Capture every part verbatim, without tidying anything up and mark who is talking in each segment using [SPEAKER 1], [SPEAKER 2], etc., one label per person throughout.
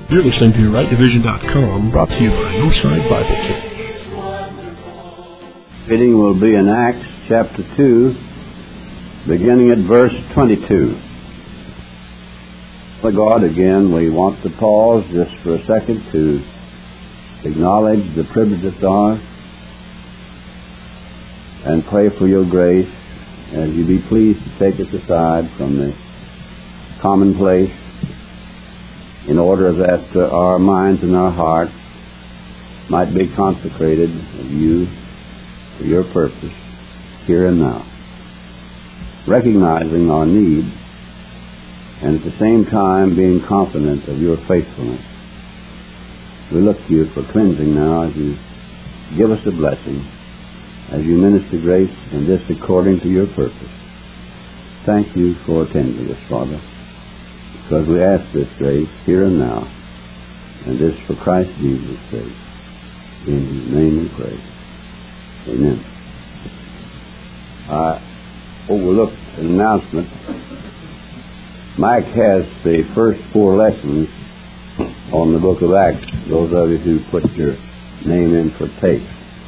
[SPEAKER 1] You're listening to right division dot com, brought to you by Northside Bible Church.
[SPEAKER 2] Reading will be in Acts chapter two, beginning at verse twenty-two. For God, again, we want to pause just for a second to acknowledge the privilege of God and pray for your grace as you be pleased to take us aside from the commonplace in order that uh, our minds and our hearts might be consecrated of you for your purpose here and now, recognizing our need and at the same time being confident of your faithfulness. We look to you for cleansing now as you give us a blessing, as you minister grace, and this according to your purpose. Thank you for attending us, Father, because we ask this grace here and now, and this for Christ Jesus' sake. In His name we pray. Amen. I overlooked an announcement. Mike has the first four lessons on the book of Acts, those of you who put your name in for tape.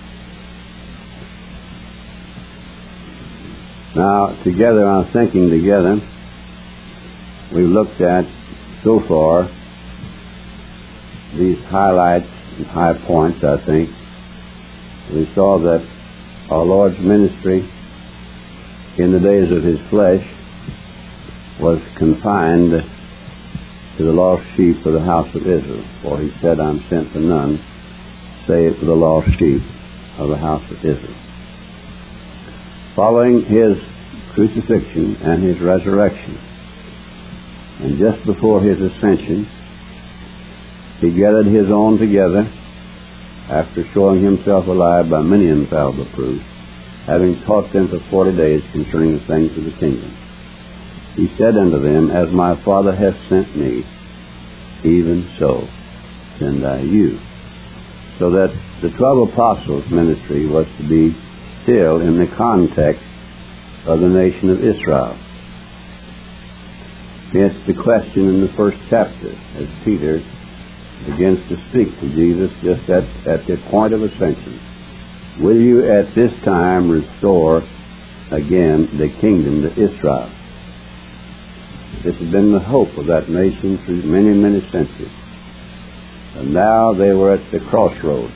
[SPEAKER 2] Now, together, I'm thinking together, we've looked at, so far, these highlights and high points, I think. We saw that our Lord's ministry in the days of His flesh was confined to the lost sheep of the house of Israel. For He said, I'm sent to none, save for the lost sheep of the house of Israel. Following His crucifixion and His resurrection, and just before His ascension, He gathered His own together after showing Himself alive by many infallible proofs, having taught them for forty days concerning the things of the kingdom. He said unto them, As my Father hath sent me, even so send I you. So that the twelve apostles' ministry was to be still in the context of the nation of Israel. It's the question in the first chapter as Peter begins to speak to Jesus just at, at the point of ascension. Will you at this time restore again the kingdom to Israel? This has been the hope of that nation through many, many centuries. And now they were at the crossroads.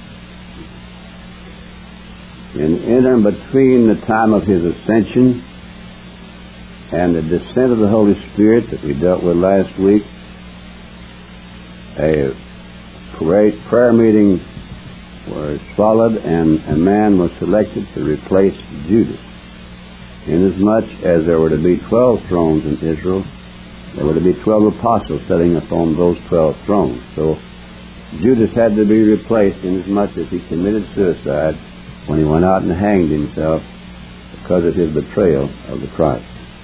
[SPEAKER 2] In interim between the time of His ascension and the descent of the Holy Spirit that we dealt with last week, a great prayer meeting was followed, and a man was selected to replace Judas. Inasmuch as there were to be twelve thrones in Israel, there were to be twelve apostles sitting upon those twelve thrones. So Judas had to be replaced inasmuch as he committed suicide when he went out and hanged himself because of his betrayal of the Christ.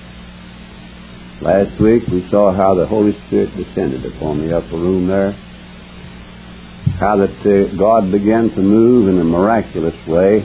[SPEAKER 2] Last week we saw how the Holy Spirit descended upon the upper room there, how that uh, God began to move in a miraculous way.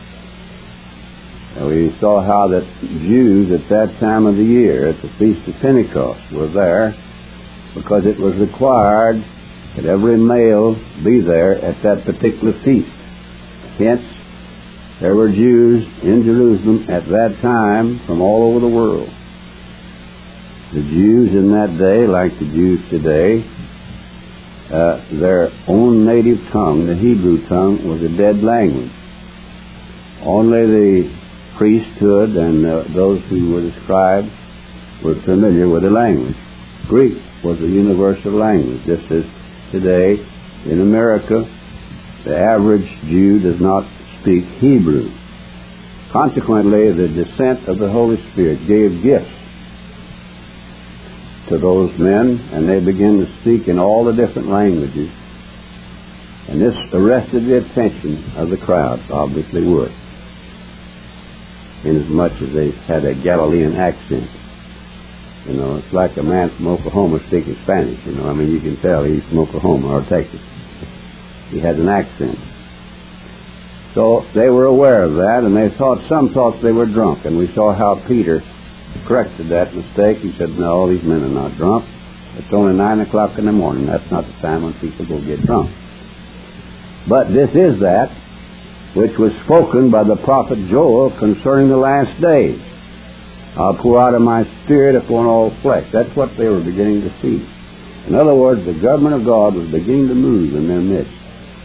[SPEAKER 2] And we saw how that Jews at that time of the year, at the Feast of Pentecost, were there because it was required that every male be there at that particular feast. Hence, there were Jews in Jerusalem at that time from all over the world. The Jews in that day, like the Jews today, uh, their own native tongue, the Hebrew tongue, was a dead language. Only the priesthood and uh, those who were the scribes were familiar with the language. Greek was a universal language, just as today in America the average Jew does not speak Hebrew. Consequently, the descent of the Holy Spirit gave gifts to those men, and they began to speak in all the different languages. And this arrested the attention of the crowd, obviously would, inasmuch as they had a Galilean accent. You know, it's like a man from Oklahoma speaking Spanish, you know. I mean, you can tell he's from Oklahoma or Texas. He had an accent. So they were aware of that, and they thought, some thought they were drunk. And we saw how Peter corrected that mistake. He said, no, these men are not drunk. It's only nine o'clock in the morning. That's not the time when people go get drunk. But this is that which was spoken by the prophet Joel concerning the last days. I'll pour out of my Spirit upon all flesh. That's what they were beginning to see. In other words, the government of God was beginning to move in their midst.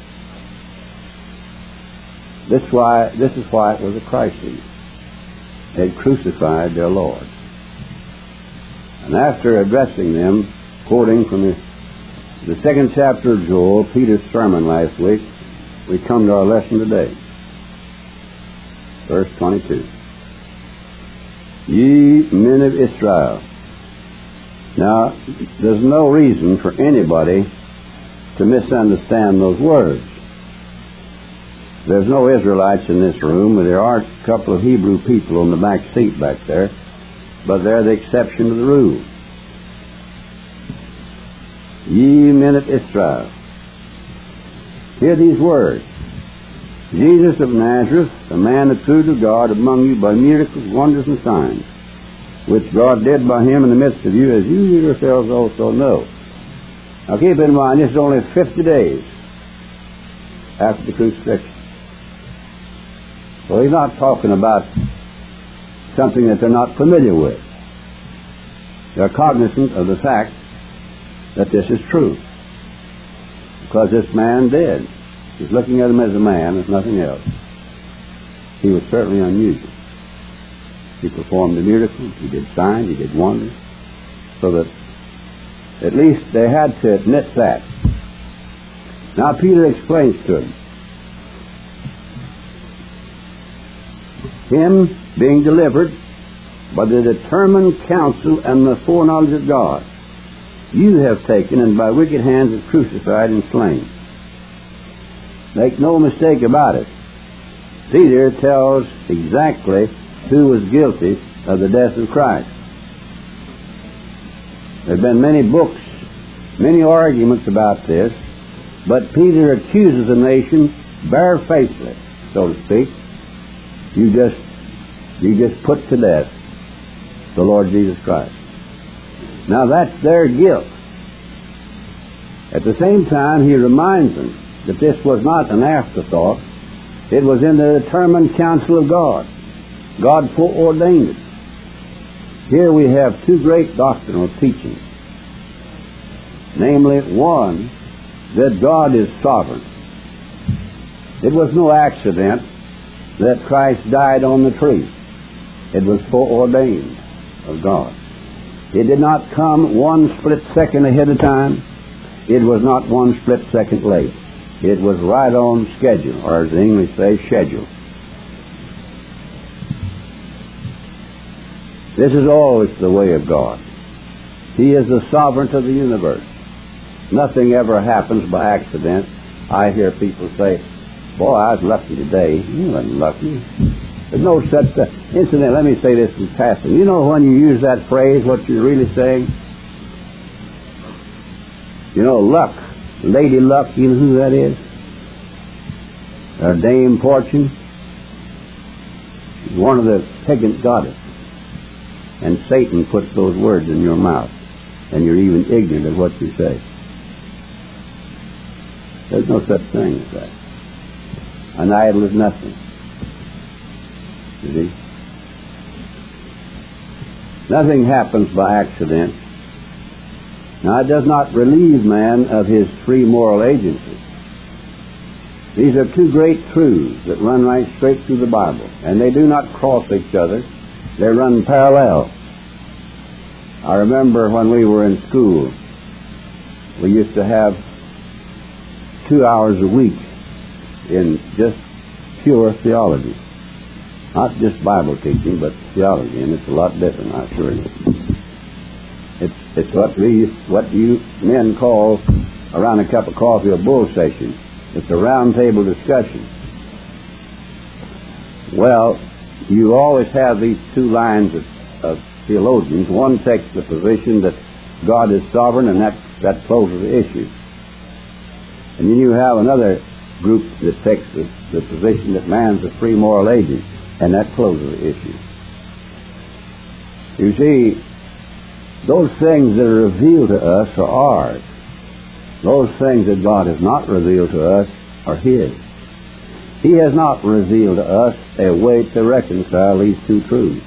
[SPEAKER 2] This, why, this is why it was a crisis. They had crucified their Lord. And after addressing them, quoting from the, the second chapter of Joel, Peter's sermon last week, we come to our lesson today. Verse twenty-two. Ye men of Israel. Now, there's no reason for anybody to misunderstand those words. There's no Israelites in this room, but there are a couple of Hebrew people on the back seat back there, but they're the exception to the rule. Ye men of Israel, hear these words. Jesus of Nazareth, a man that proved of God among you by miracles, wonders, and signs, which God did by him in the midst of you, as you yourselves also know. Now keep in mind, this is only fifty days after the crucifixion. So he's not talking about something that they're not familiar with. They're cognizant of the fact that this is true. Because this man did. He's looking at him as a man, as nothing else. He was certainly unusual. He performed a miracle, he did signs, he did wonders, so that at least they had to admit that. Now Peter explains to him, him being delivered by the determined counsel and the foreknowledge of God, you have taken and by wicked hands have crucified and slain. Make no mistake about it. Peter tells exactly who was guilty of the death of Christ. There have been many books, many arguments about this, but Peter accuses the nation barefacedly, so to speak. You just, you just put to death the Lord Jesus Christ. Now that's their guilt. At the same time, he reminds them that this was not an afterthought. It was in the determined counsel of God. God foreordained it. Here we have two great doctrinal teachings. Namely, one, that God is sovereign. It was no accident that Christ died on the tree. It was foreordained of God. It did not come one split second ahead of time. It was not one split second late. It was right on schedule, or as the English say, schedule. This is always the way of God. He is the sovereign of the universe. Nothing ever happens by accident. I hear people say, boy, I was lucky today. You weren't lucky. There's no such thing. Incident, let me say this in passing. You know when you use that phrase, what you're really saying? You know, luck. Lady Luck, you know who that is? Or Dame Fortune. She's one of the pagan goddesses. And Satan puts those words in your mouth. And you're even ignorant of what you say. There's no such thing as that. An idol is nothing. You see? Nothing happens by accident. Now, it does not relieve man of his free moral agency. These are two great truths that run right straight through the Bible. And they do not cross each other. They run parallel. I remember when we were in school, we used to have two hours a week in just pure theology. Not just Bible teaching, but theology, and it's a lot different, I assure you. It's, it's what we, what you men call around a cup of coffee a bull session. It's a round table discussion. Well, you always have these two lines of, of theologians. One takes the position that God is sovereign, and that, that closes the issue. And then you have another group that takes the, the position that man's a free moral agent, and that closes the issue. You see, those things that are revealed to us are ours. Those things that God has not revealed to us are His. He has not revealed to us a way to reconcile these two truths.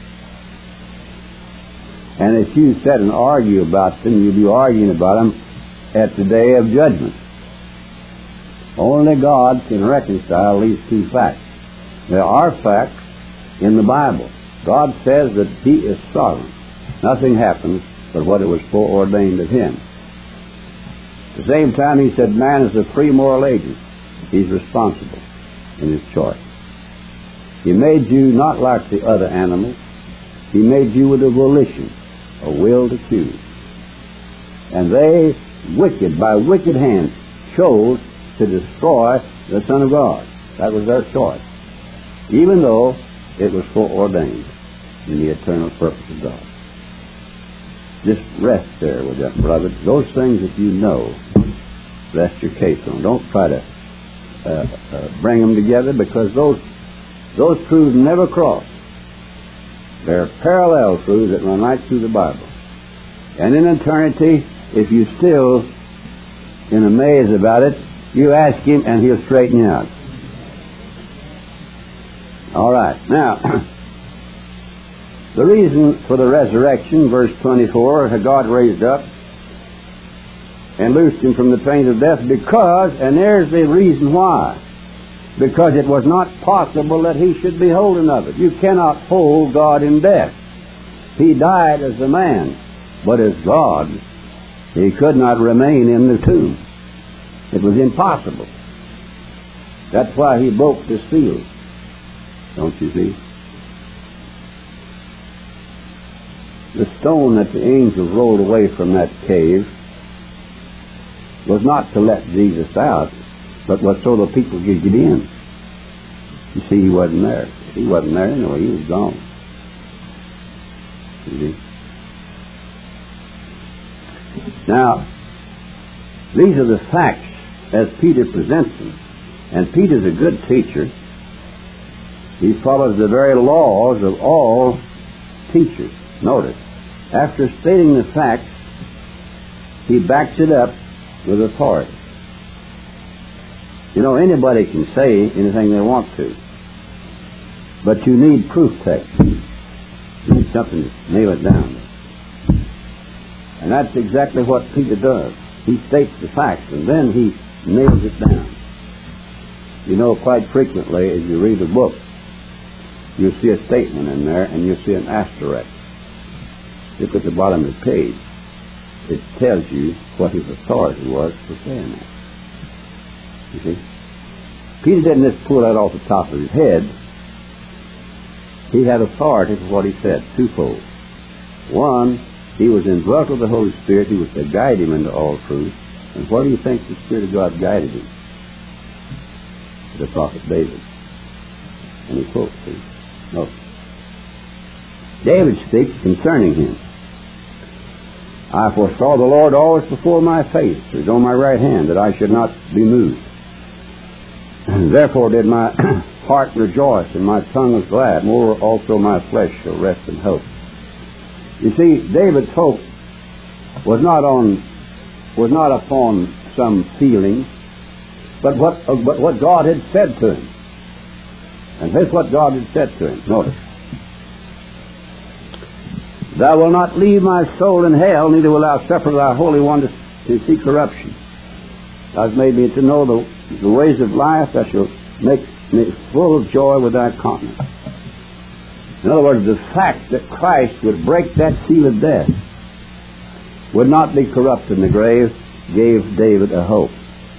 [SPEAKER 2] And if you sit and argue about them, you'll be arguing about them at the day of judgment. Only God can reconcile these two facts. There are facts in the Bible. God says that He is sovereign. Nothing happens but what it was foreordained of Him. At the same time, He said man is a free moral agent. He's responsible in his choice. He made you not like the other animals. He made you with a volition, a will to choose. And they, wicked, by wicked hands, chose to destroy the Son of God. That was their choice, even though it was foreordained in the eternal purpose of God. Just rest there with that, beloved. Those things that you know, rest your case on. Don't try to uh, uh, bring them together, because those those truths never cross. They're parallel truths that run right through the Bible. And in eternity, if you still in a maze about it, you ask Him and He'll straighten you out. All right. Now, the reason for the resurrection, verse twenty-four, had God raised up and loosed Him from the pains of death because, and there's the reason why, because it was not possible that He should be holden of it. You cannot hold God in death. He died as a man, but as God, He could not remain in the tomb. It was impossible. That's why He broke the seal. Don't you see? The stone that the angels rolled away from that cave was not to let Jesus out, but was so the people could get in. You see, He wasn't there. He wasn't there anyway. He was gone. You see? Now, these are the facts as Peter presents them. And Peter's a good teacher. He follows the very laws of all teachers. Notice, after stating the facts, he backs it up with authority. You know, anybody can say anything they want to, but you need proof text. You need something to nail it down. And that's exactly what Peter does. He states the facts, and then he nails it down. You know, quite frequently, as you read a book, you'll see a statement in there, and you'll see an asterisk. Look at the bottom of the page. It tells you what his authority was for saying that. You see? Peter didn't just pull that off the top of his head. He had authority for what he said, twofold. One, he was indwelt with the Holy Spirit. He was to guide him into all truth. And where do you think the Spirit of God guided him? The prophet David. And he quotes him. No. David speaks concerning him. I foresaw the Lord always before my face. He was on my right hand, that I should not be moved. And therefore did my heart rejoice, and my tongue was glad. More also my flesh shall rest in hope. You see, David's hope was not on, was not upon some feeling, but what, but what God had said to him. And here's what God had said to him. Notice. Thou wilt not leave my soul in hell, neither will thou suffer thy Holy One to, to see corruption. Thou hast made me to know the, the ways of life. Thou shalt make me full of joy with thy countenance. In other words, the fact that Christ would break that seal of death, would not be corrupt in the grave, gave David a hope.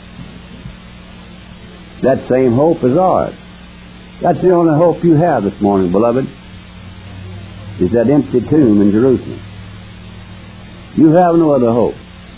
[SPEAKER 2] That same hope is ours. That's the only hope you have this morning, beloved, is that empty tomb in Jerusalem. You have no other hope.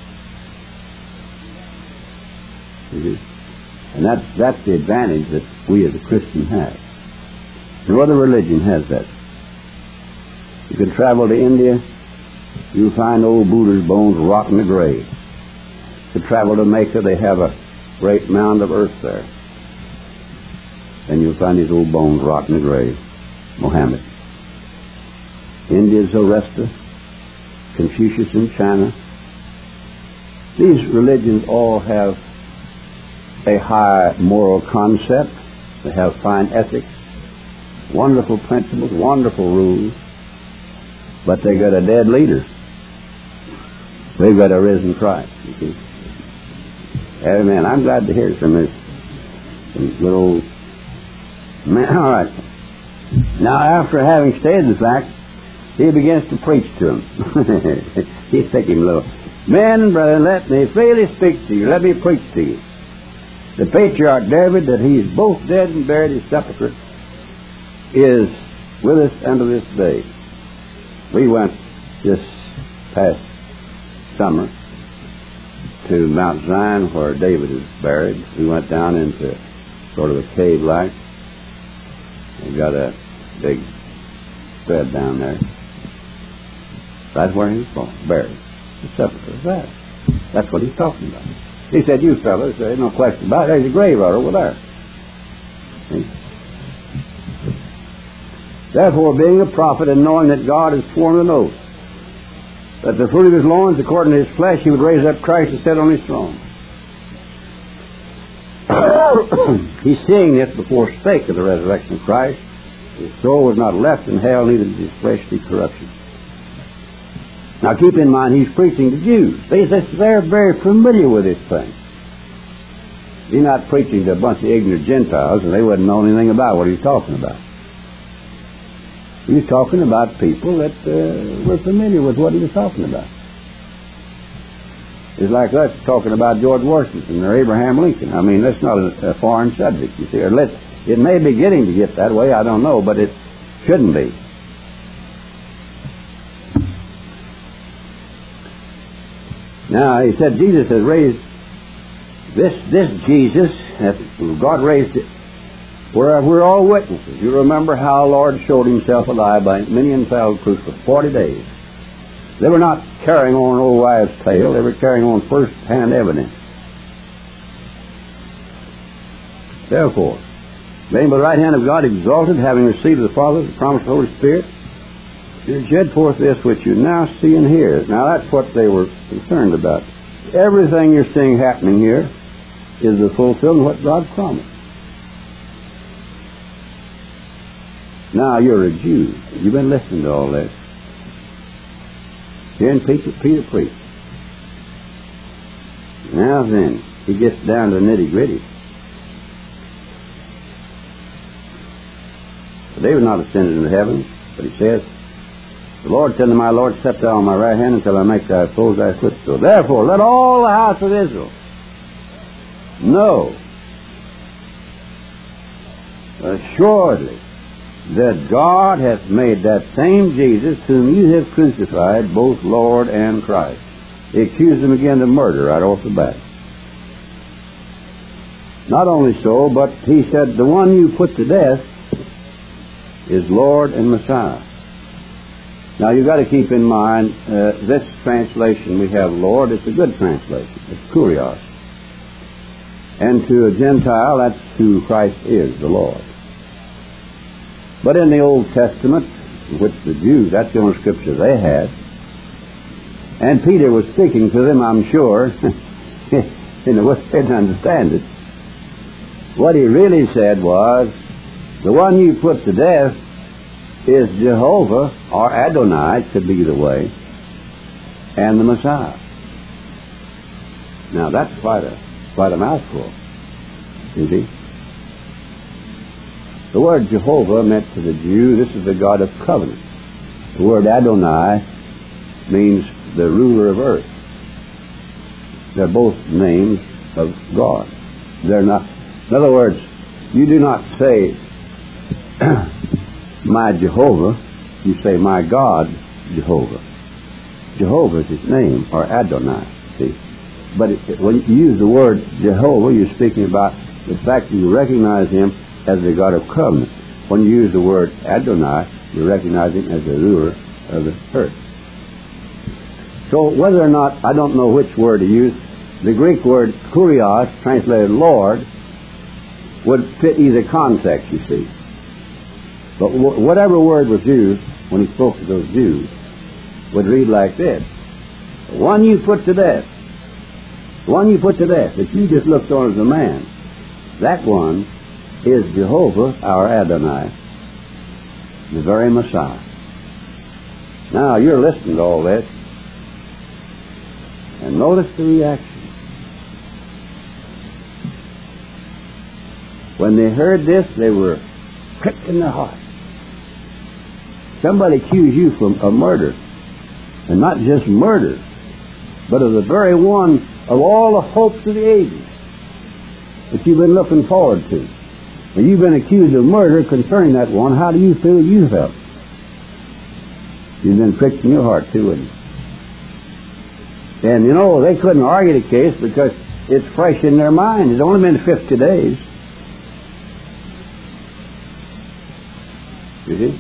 [SPEAKER 2] And that's, that's the advantage that we as a Christian have. No other religion has that. You can travel to India, you'll find old Buddha's bones rotting the grave. You can travel to Mecca, they have a great mound of earth there. And you'll find his old bones rotting the grave. Mohammed. India, Zoroaster. Confucius in China. These religions all have a high moral concept. They have fine ethics, wonderful principles, wonderful rules, but they got a dead leader. They've got a risen Christ, you see. Amen. I'm glad to hear from this little man. All right. Now, after having stated the fact, he begins to preach to them. He's thinking a little. Men, brethren, let me freely speak to you. Let me preach to you. The patriarch David, that he is both dead and buried, his sepulchre is with us unto this day. We went this past summer to Mount Zion where David is buried. We went down into sort of a cave-like. We got a big bed down there. That's where he was buried. The sepulchre is that. That's what he's talking about. He said, you fellas, there's no question about it. There's a grave right over there. See? Therefore, being a prophet and knowing that God has sworn an oath, that the fruit of his loins, according to his flesh, he would raise up Christ to sit on his throne. He's seeing this before spake of the resurrection of Christ. His soul was not left in hell, neither did his flesh see corruption. Now keep in mind, he's preaching to Jews. They, they're very familiar with this thing. He's not preaching to a bunch of ignorant Gentiles, and they wouldn't know anything about what he's talking about. He's talking about people that uh, were familiar with what he was talking about. It's like us talking about George Washington or Abraham Lincoln. I mean, that's not a, a foreign subject, you see. Or let, it may be getting to get that way, I don't know, but it shouldn't be. Now, he said Jesus has raised, this this Jesus, God raised it, where we're all witnesses. You remember how Lord showed himself alive by many infallible proofs for forty days. They were not carrying on an old wives' tale. They were carrying on first-hand evidence. Therefore, being by the right hand of God exalted, having received of the Father the promise of the Holy Spirit, you shed forth this which you now see and hear. Now that's what they were concerned about. Everything you're seeing happening here is the fulfillment of what God promised. Now you're a Jew. You've been listening to all this. Hearing Peter, Peter preach. Now then, he gets down to the nitty-gritty. They were not ascended into heaven, but he says, the Lord said to my Lord, set thou on my right hand until I make thy foes thy footstool. Therefore, let all the house of Israel know assuredly that God hath made that same Jesus whom you have crucified, both Lord and Christ. He accused him again of murder right off the bat. Not only so, but he said, the one you put to death is Lord and Messiah. Now you've got to keep in mind, uh, this translation we have Lord, it's a good translation. It's kurios. And to a Gentile, that's who Christ is, the Lord. But in the Old Testament, which the Jews, that's the only scripture they had, and Peter was speaking to them, I'm sure, in the way they didn't understand it. What he really said was, the one you put to death is Jehovah, or Adonai, it could be either way, and the Messiah. Now that's quite a, quite a mouthful, you see. The word Jehovah meant to the Jew, this is the God of covenant. The word Adonai means the ruler of earth. They're both names of God. They're not, in other words, you do not say, my Jehovah, you say, my God, Jehovah. Jehovah is his name, or Adonai, see. But it, when you use the word Jehovah, you're speaking about the fact that you recognize him as the God of covenant. When you use the word Adonai, you recognize him as the ruler of the earth. So whether or not, I don't know which word to use, the Greek word kurios, translated Lord, would fit either context, you see. But wh- whatever word was used when he spoke to those Jews would read like this. The one you put to death, the one you put to death, that you just looked on as a man, that one is Jehovah, our Adonai, the very Messiah. Now, you're listening to all this, and notice the reaction. When they heard this, they were pricked in their heart. Somebody accused you from of murder, and not just murder, but of the very one of all the hopes of the ages that you've been looking forward to. And you've been accused of murder concerning that one. How do you feel you felt? You've been pricked in your heart too, wouldn't you? And you know, they couldn't argue the case because it's fresh in their mind. It's only been fifty days. You see?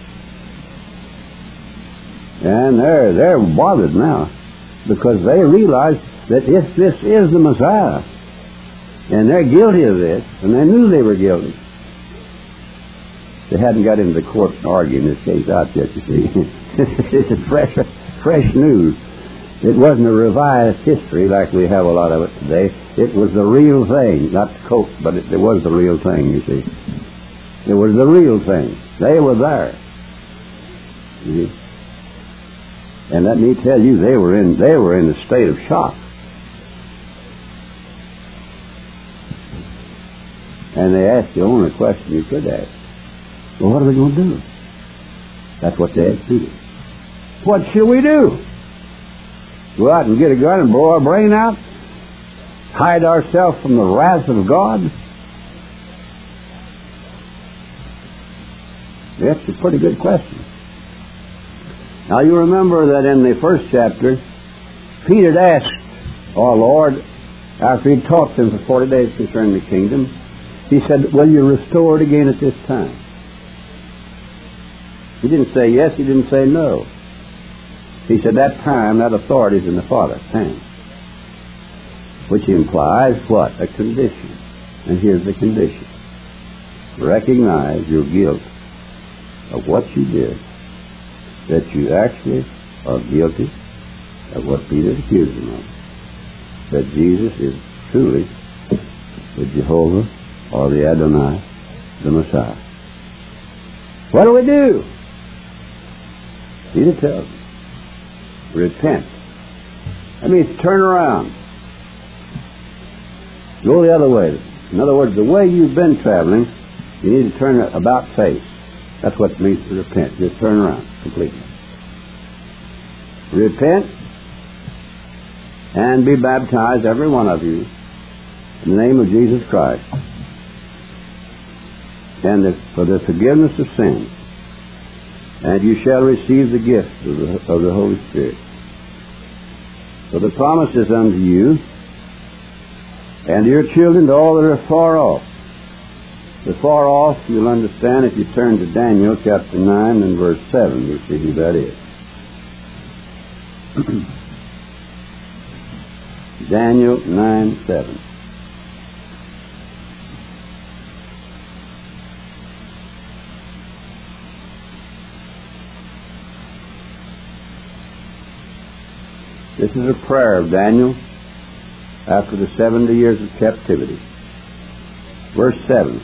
[SPEAKER 2] And they're, they're bothered now because they realize that if this is the Messiah, and they're guilty of this, and they knew they were guilty, they hadn't got into the court arguing this case out yet, you see. This is fresh, fresh news. It wasn't a revised history like we have a lot of it today. It was the real thing, not the coat, but it, it was the real thing, you see. It was the real thing. They were there. You see? And let me tell you, they were in they were in a state of shock. And they asked the only question you could ask. Well, what are we going to do? That's what they asked Peter. What shall we do? Go out and get a gun and blow our brain out? Hide ourselves from the wrath of God? That's a pretty good question. Now you remember that in the first chapter, Peter had asked our Lord, after he taught them for forty days concerning the kingdom, he said, will you restore it again at this time? He didn't say yes, he didn't say no. He said that time, that authority is in the Father's hand. Which implies what? A condition. And here's the condition. Recognize your guilt of what you did, that you actually are guilty of what Peter accused him of, that Jesus is truly the Jehovah or the Adonai, the Messiah. What do we do? Peter tells them, repent. That means turn around. Go the other way. In other words, the way you've been traveling, you need to turn about face. That's what it means to repent. Just turn around completely. Repent and be baptized, every one of you, in the name of Jesus Christ, and the, for the forgiveness of sins, and you shall receive the gift of the, of the Holy Spirit. For the promise is unto you and to your children, to all that are far off. The far off, you'll understand if you turn to Daniel chapter nine and verse seven. You'll see who that is. Daniel nine seven. This is a prayer of Daniel after the seventy years of captivity. Verse seven.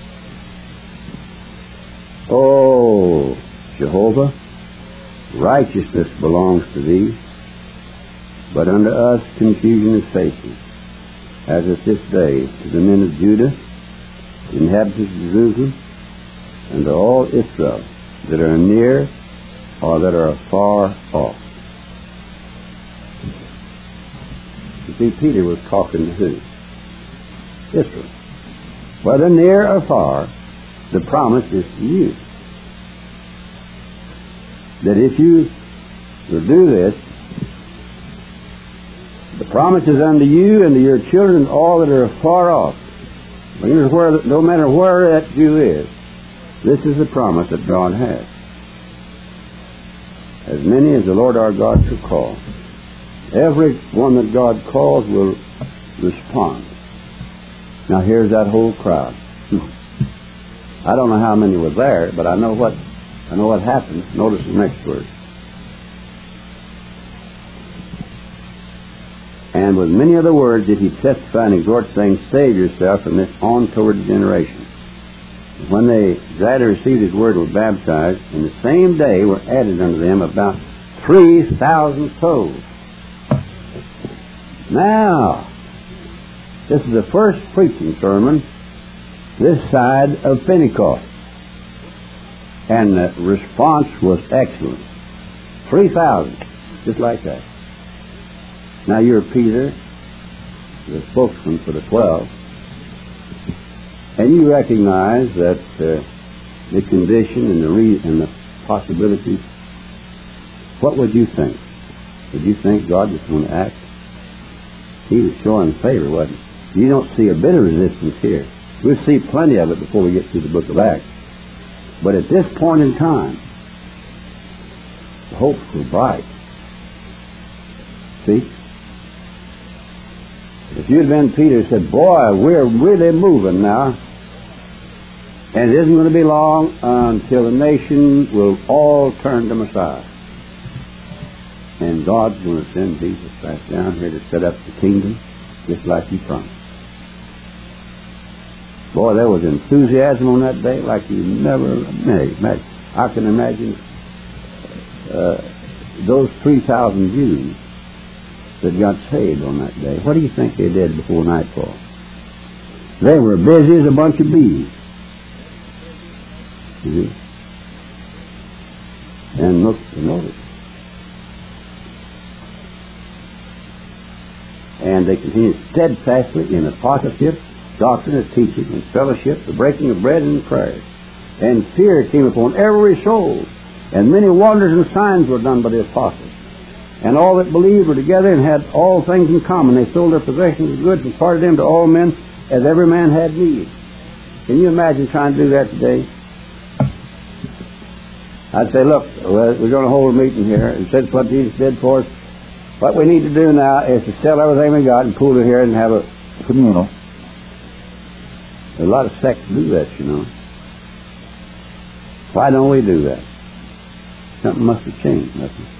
[SPEAKER 2] Oh, Jehovah, righteousness belongs to thee, but unto us confusion of faces, as at this day to the men of Judah, the inhabitants of Jerusalem, and to all Israel that are near or that are far off. You see, Peter was talking to who? Israel. Whether near or far, the promise is to you. That if you will do this, the promise is unto you and to your children, all that are far off. No matter where that Jew is, this is the promise that God has. As many as the Lord our God shall call. Every one that God calls will respond. Now here's that whole crowd. I don't know how many were there, but I know what I know what happened. Notice the next verse. And with many other words did he testify and exhort, saying, Save yourself from this untoward generation. When they gladly received his word and were baptized, in the same day were added unto them about three thousand souls. Now, this is the first preaching sermon this side of Pentecost. And the response was excellent. three thousand, just like that. Now you're Peter, the spokesman for the twelve, and you recognize that uh, the condition and the re- and the possibilities. What would you think? Would you think God was going to act? He was showing favor, wasn't he? You don't see a bit of resistance here. We'll see plenty of it before we get through the book of Acts. But at this point in time, the hopes were bright. See? If you'd been Peter and said, boy, we're really moving now, and it isn't going to be long until the nation will all turn to Messiah. And God's going to send Jesus back down here to set up the kingdom just like he promised. Boy, there was enthusiasm on that day like you never imagined. I can imagine uh, those three thousand Jews that got saved on that day. What do you think they did before nightfall? They were busy as a bunch of bees. See? And look, notice. And they continued steadfastly in apostleship, doctrine of teaching, and fellowship, the breaking of bread and prayers. And fear came upon every soul, and many wonders and signs were done by the apostles. And all that believed were together and had all things in common. They sold their possessions and goods and parted them to all men as every man had need. Can you imagine trying to do that today? I'd say, look, we're going to hold a meeting here, and since what Jesus did for us, what we need to do now is to sell everything we got and pool it here and have a communal. A lot of sects do that, you know. Why don't we do that? Something must have changed, mustn't it?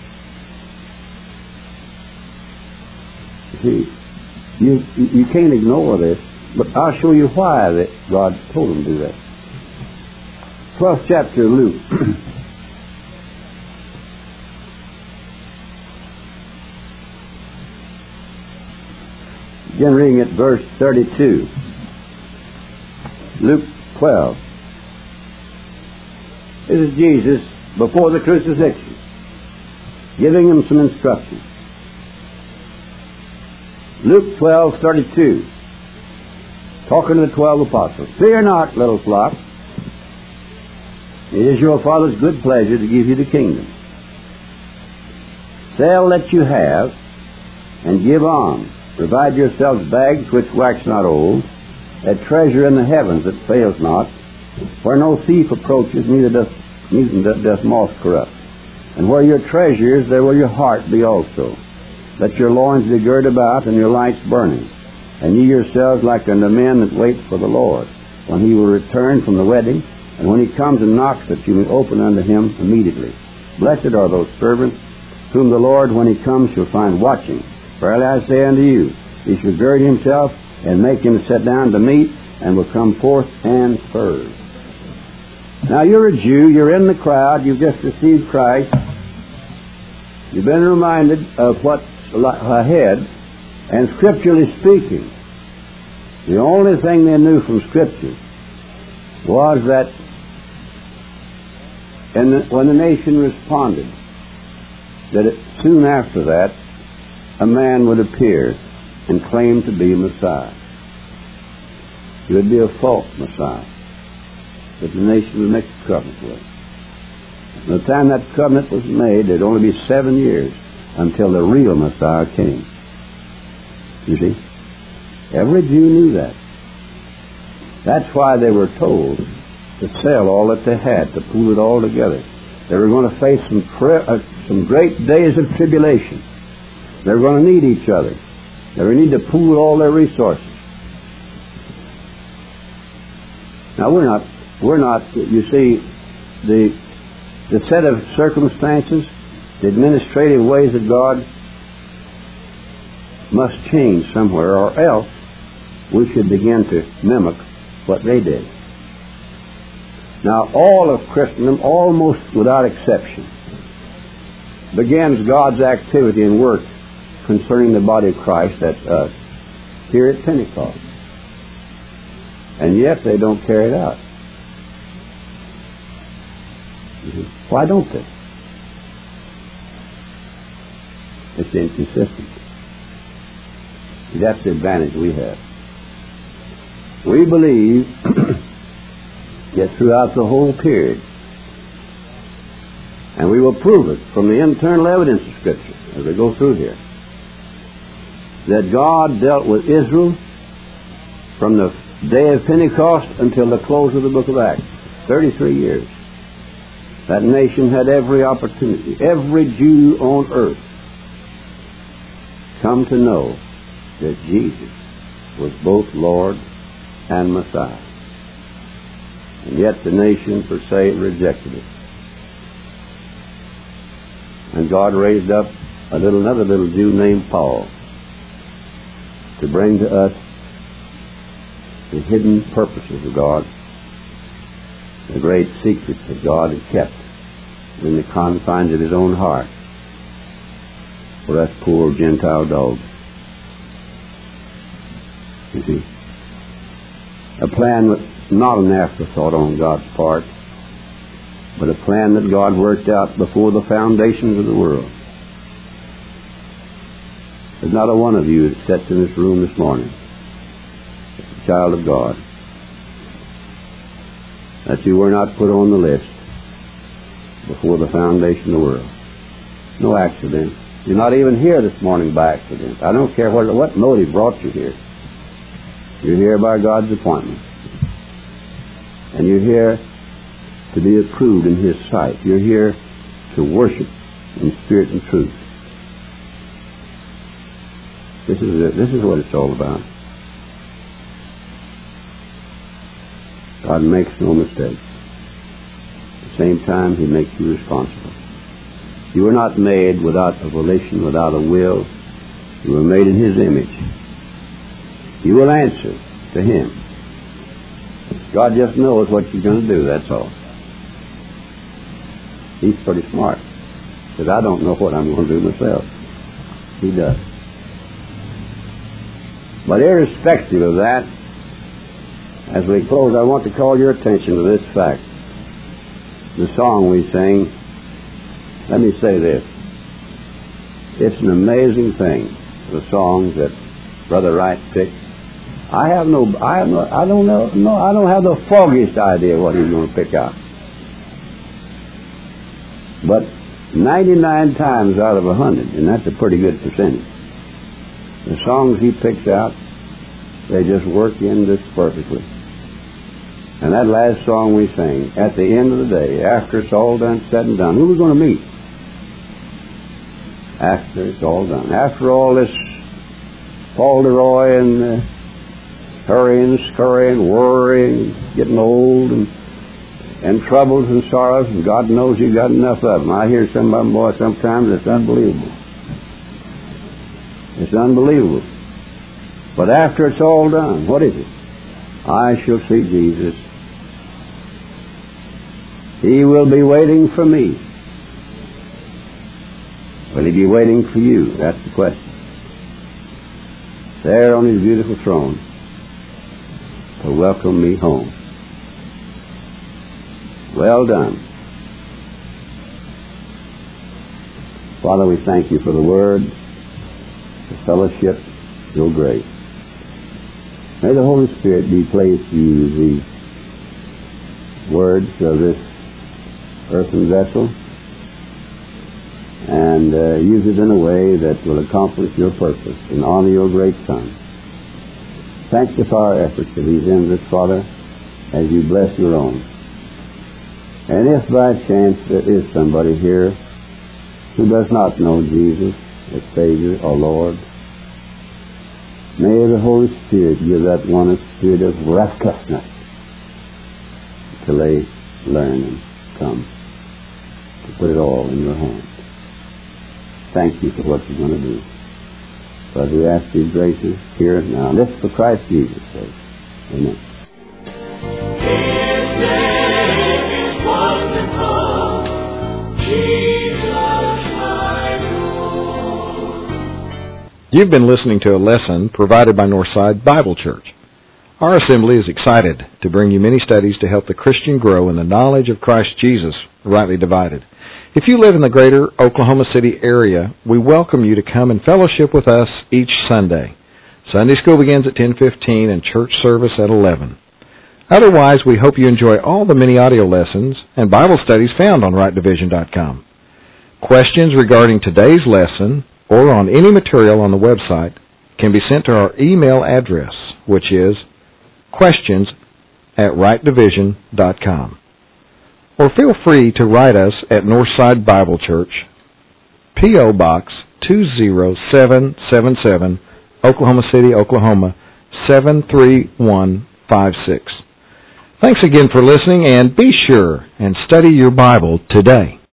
[SPEAKER 2] See, you, you can't ignore this, but I'll show you why that God told him to do that. twelfth chapter of Luke. Begin reading at verse thirty-two. Luke twelve. This is Jesus before the crucifixion, giving him some instructions. Luke twelve thirty-two, talking to the twelve apostles. Fear not, little flock. It is your Father's good pleasure to give you the kingdom. Sell that you have, and give alms. Provide yourselves bags which wax not old, a treasure in the heavens that fails not, where no thief approaches, neither doth, neither doth moth corrupt. And where your treasure is, there will your heart be also. Let your loins be girt about, and your lights burning. And ye yourselves like unto men that wait for the Lord, when he will return from the wedding, and when he comes and knocks, that you may open unto him immediately. Blessed are those servants, whom the Lord, when he comes, shall find watching. Verily I say unto you, he shall gird himself, and make him sit down to meat, and will come forth and serve. Now you're a Jew, you're in the crowd, you've just received Christ. You've been reminded of what's ahead, and scripturally speaking, the only thing they knew from Scripture was that and the, when the nation responded, that it, soon after that, a man would appear and claim to be Messiah. He would be a false Messiah that the nation would make a covenant with. By the time that covenant was made, there'd only be seven years until the real Messiah came. You see? Every Jew knew that. That's why they were told to sell all that they had, to pool it all together. They were going to face some, pre- uh, some great days of tribulation. They were going to need each other. They were going to need to pool all their resources. Now we're not, we're not, you see, the, the set of circumstances, the administrative ways of God, must change somewhere, or else we should begin to mimic what they did. Now, all of Christendom, almost without exception, begins God's activity and work concerning the body of Christ, that's us, here at Pentecost. And yet they don't carry it out. Why don't they? It's inconsistent. That's the advantage we have. We believe that throughout the whole period, and we will prove it from the internal evidence of Scripture as we go through here, that God dealt with Israel from the day of Pentecost until the close of the book of Acts. thirty-three years. That nation had every opportunity, every Jew on earth, come to know that Jesus was both Lord and Messiah. And yet the nation per se rejected it. And God raised up a little, another little Jew named Paul to bring to us the hidden purposes of God, the great secrets that God had kept in the confines of His own heart for us poor Gentile dogs. You see, a plan was not an afterthought on God's part, but a plan that God worked out before the foundations of the world. There's not a one of you that sits in this room this morning, a child of God, that you were not put on the list before the foundation of the world. No accident. You're not even here this morning by accident. I don't care what, what motive brought you here. You're here by God's appointment. And you're here to be approved in His sight. You're here to worship in spirit and truth. This is it. This is what it's all about. God makes no mistakes. At the same time, He makes you responsible. You were not made without a volition, without a will. You were made in His image. You will answer to Him. God just knows what you're going to do, that's all. He's pretty smart. Because I don't know what I'm going to do myself. He does. But irrespective of that, as we close, I want to call your attention to this fact. The song we sing, let me say this. It's an amazing thing, the songs that Brother Wright picked. I have no, I have no, I don't know, no, I don't have the foggiest idea what he's going to pick out. But ninety-nine times out of a hundred, and that's a pretty good percentage, the songs he picks out, they just work in this perfectly. And that last song we sang, at the end of the day, after it's all done, said and done, who are we going to meet? After it's all done. After all this falderoy and uh, hurrying, scurrying, worrying, getting old, and and troubles and sorrows, and God knows you got enough of them. I hear some of them, boy, sometimes it's unbelievable. It's unbelievable. But after it's all done, what is it? I shall see Jesus. He will be waiting for me. Will He be waiting for you? That's the question. There on His beautiful throne to welcome me home. Well done. Father, we thank You for the Word, the fellowship, Your grace. May the Holy Spirit be pleased to use the words of this earthen vessel and uh, use it in a way that will accomplish Your purpose and honor Your great Son. Sanctify our efforts to these ends, Father, as You bless Your own. And if by chance there is somebody here who does not know Jesus as Savior or Lord, may the Holy Spirit give that one a spirit of restlessness till they learn and come to put it all in Your hands. Thank You for what You're going to do. Because we ask these graces here and now. This for Christ Jesus' sake. Amen.
[SPEAKER 3] His name is wonderful, Jesus my Lord.
[SPEAKER 4] You've been listening to a lesson provided by Northside Bible Church. Our assembly is excited to bring you many studies to help the Christian grow in the knowledge of Christ Jesus, rightly divided. If you live in the greater Oklahoma City area, we welcome you to come and fellowship with us each Sunday. Sunday school begins at ten fifteen and church service at eleven. Otherwise, we hope you enjoy all the many audio lessons and Bible studies found on right division dot com. Questions regarding today's lesson or on any material on the website can be sent to our email address, which is questions at right division dot com. Or feel free to write us at Northside Bible Church, P O. Box two zero seven seven seven, Oklahoma City, Oklahoma seven three one five six. Thanks again for listening, and be sure and study your Bible today.